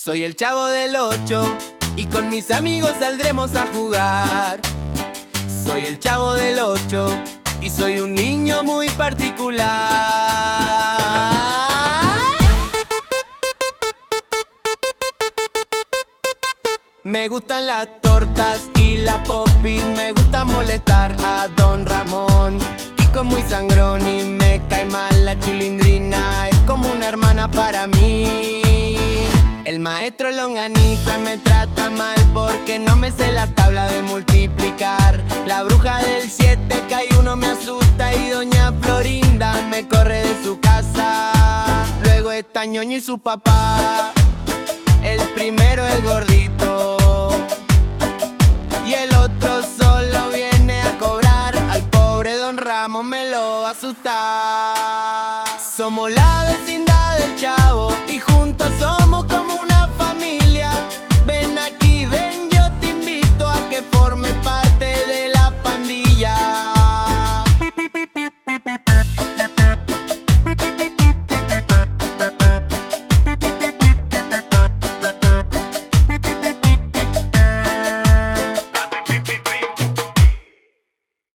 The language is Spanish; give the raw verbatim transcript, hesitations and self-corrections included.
Soy el Chavo del Ocho y con mis amigos saldremos a jugar. Soy el Chavo del Ocho y soy un niño muy particular. Me gustan las tortas y la popis, me gusta molestar a Don Ramón. Kiko muy sangrón y me cae mal la Chilindrina, es como una hermana para mí. El maestro Longaniza me trata mal porque no me sé la tabla de multiplicar. La bruja del siete cae uno me asusta y doña Florinda me corre de su casa. Luego está Ñoño y su papá. El primero es gordito y el otro solo viene a cobrar. Al pobre Don Ramón me lo va a asustar. Somos la